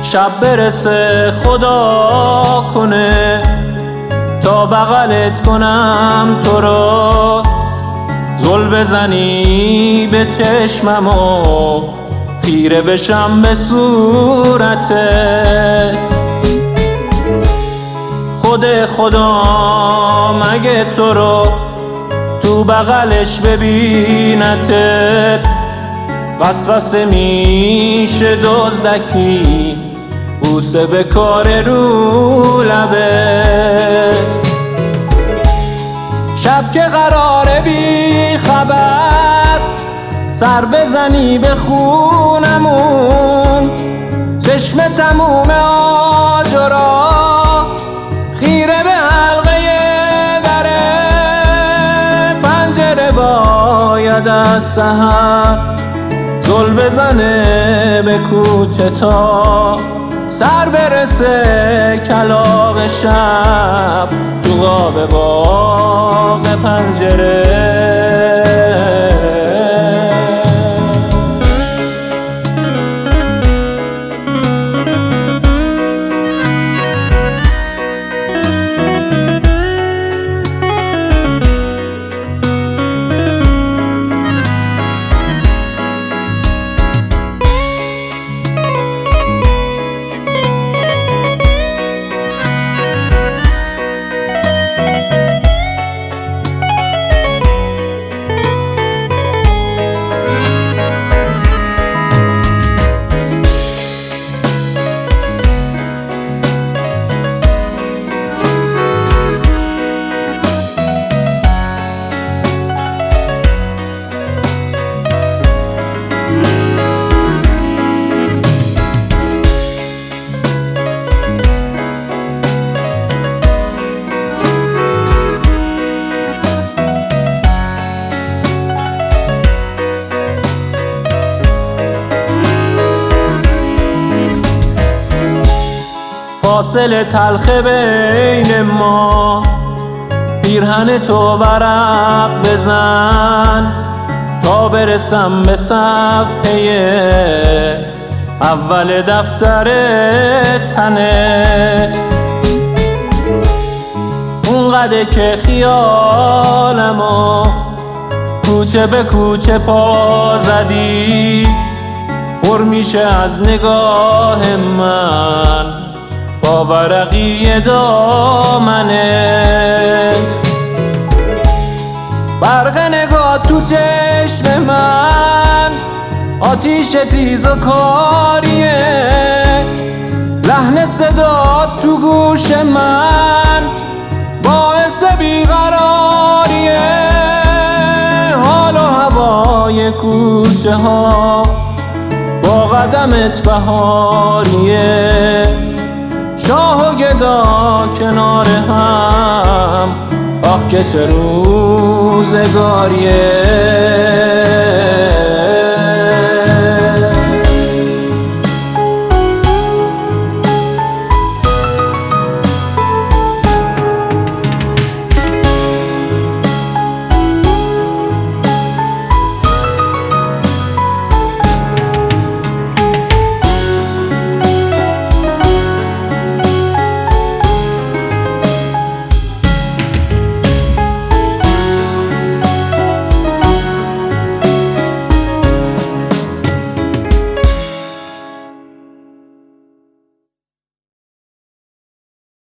شب برسه خدا کنه تا بغلت کنم تو رو، زل بزنی به چشمم و خیره بشم به صورتت. خود خدا مگه تو رو تو بغلش ببینتت، وسوسه میشه دزدکی بوسه به کار رو لبه. شب که قراره بی خبر سر بزنی به خونمون، چشم تموم آجرا خیره به حلقه در پنجره باید از سحر زل بزنه به کوچه تا سر برسه کلاغ شب تو قاب باغ پنجره. فاصله تلخ بین ما، پیرهن تو ورق بزن تا برسم به صفحه اول دفتر تنت. اونقدر که خیالمو کوچه به کوچه پا زدی، پر میشه از نگاه من با ورقی دامنت. برق نگاه تو چشم من آتیش تیز و کاریه، لحن صدا تو گوش من باعث بیقراریه. حال و هوای کوچه ها با قدمت بهاریه، شاه و گدا کنار هم آه که چه روزگاریه.